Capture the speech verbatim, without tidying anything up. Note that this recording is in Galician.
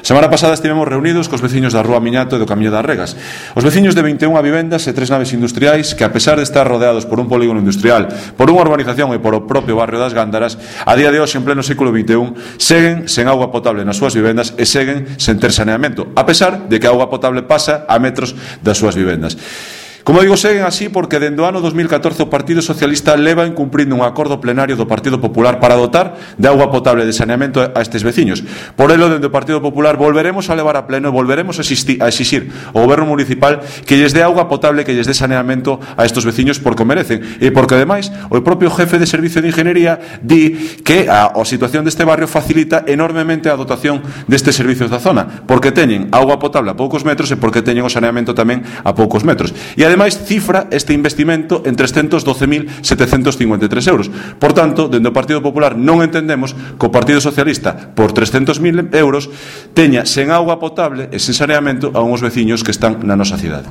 Semana pasada estivemos reunidos cos veciños da Rúa Miñato e do Camiño das Regas. Os veciños de vinte e unha vivendas e tres naves industriais que, a pesar de estar rodeados por un polígono industrial, por unha urbanización e por o propio barrio das Gándaras, a día de hoxe, en pleno século vinte e un, seguen sen auga potable nas súas vivendas e seguen sen ter saneamento, a pesar de que a auga potable pasa a metros das súas vivendas. Como digo, seguen así porque dende o ano dos mil catorce o Partido Socialista leva incumprindo un acordo plenario do Partido Popular para dotar de auga potable de saneamento a estes veciños. Por elo, dende o Partido Popular volveremos a levar a pleno e volveremos a, existir, a exixir ao Goberno Municipal que lles dé auga potable, que lles dé saneamento a estes veciños porque o merecen, e porque ademais o propio jefe de Servicio de Ingeniería di que a, a situación deste barrio facilita enormemente a dotación destes servicios da zona, porque teñen auga potable a poucos metros e porque teñen o saneamento tamén a poucos metros. E ademais cifra este investimento en trescentos doce mil setecentos cincuenta e tres euros. Por tanto, dende o Partido Popular non entendemos que o Partido Socialista, por trescentos mil euros, teña sen auga potable e sen saneamento a uns veciños que están na nosa cidade.